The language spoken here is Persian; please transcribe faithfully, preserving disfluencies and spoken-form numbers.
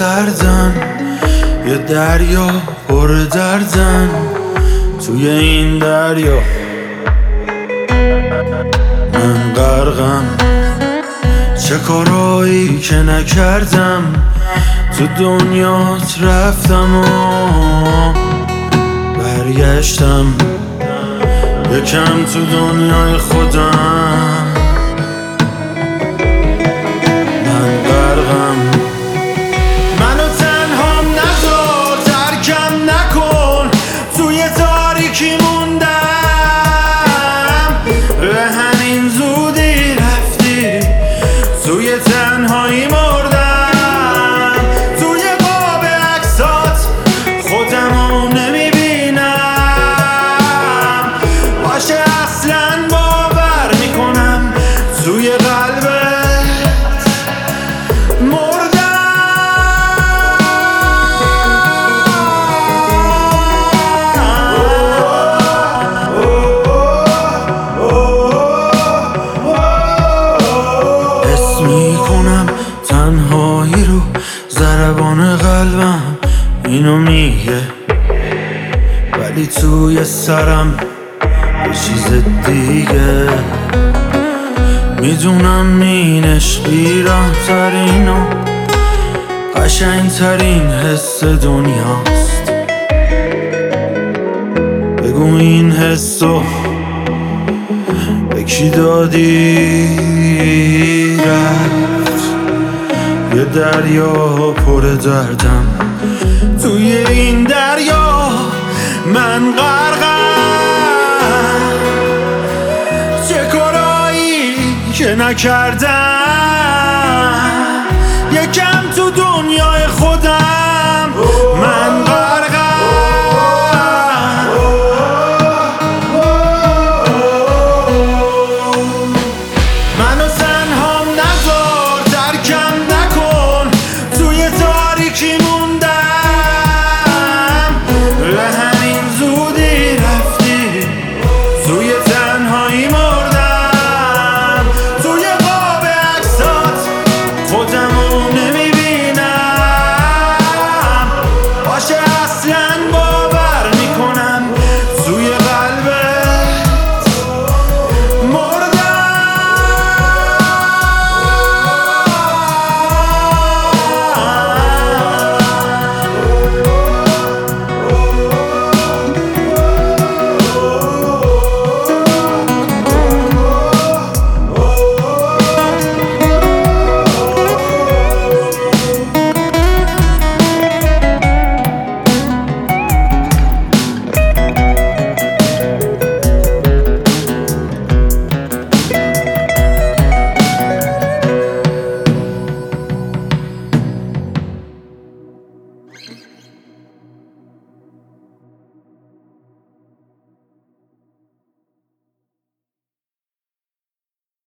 سردن، یه دریا پر دردن. توی این دریا من غرقم، چه کارایی که نکردم. تو دنیات رفتم و برگشتم، یکم تو دنیای خودم. من غرقم، منو تنهام نذار، ترکم نکن. توی تاریکی موندم، به همین زودی رفتی. توی تنهایی مردم، توی قاب عکسات خودمو نمیبینم. باشه اصلا باور میکنم توی قلبت مردم. حس میکنم تنهایی رو، ضربان قلبم اینو میگه، ولی توی سرم یه چیز دیگه. میدونم این عشق بی‌رحم‌ترین و قشنگ‌ترین حس دنیاست. بگو این حسو به کی دادی؟ رفت یه دریا پر دردم، توی این دریا من غرقم. چه کارایی که نکردم، یکم